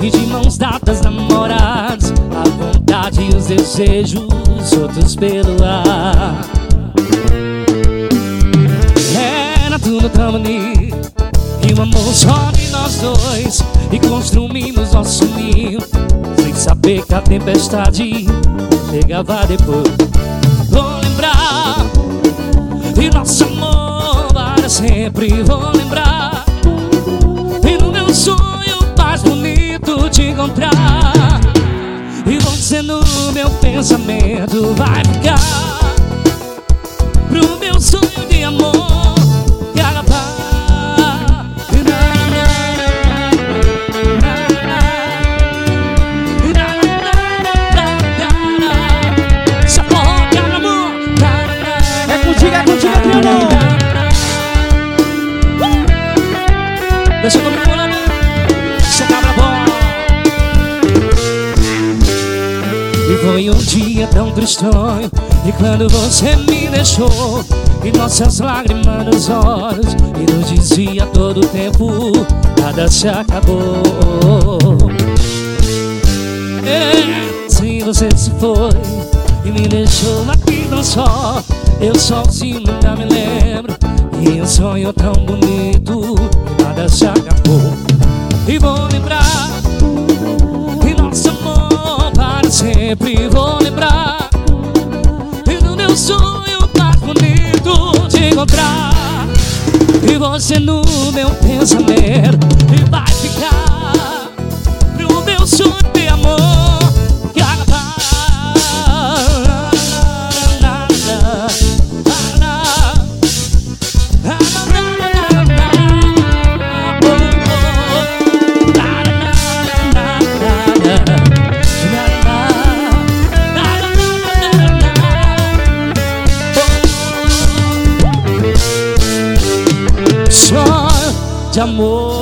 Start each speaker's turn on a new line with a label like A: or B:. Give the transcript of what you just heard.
A: e de mãos dadas namorados, a vontade e os desejos soltos pelo ar. Era tudo tão bonito, e o amor só de nós dois, e construímos nosso ninho sem saber que a tempestade chegava depois. Vou lembrar de nosso amor para sempre. Vou lembrar, e no meu sonho mais bonito te encontrar, e você no meu pensamento vai ficar pro meu sonho de amor que acabar. Deixa eu comer pulando, você cabra bom. E foi um dia tão tristonho, e quando você me deixou, e nossas lágrimas nos olhos, e nos dizia todo o tempo, nada se acabou. Sim, você se foi e me deixou aqui tão só. Eu sozinho nunca me lembro, e um sonho tão bonito que nada se acabou. E vou lembrar de nosso amor para sempre. Vou lembrar e do meu sonho mais bonito te encontrar, e você no meu pensamento, e vai ficar pro meu sonho de amor que acabar. De amor.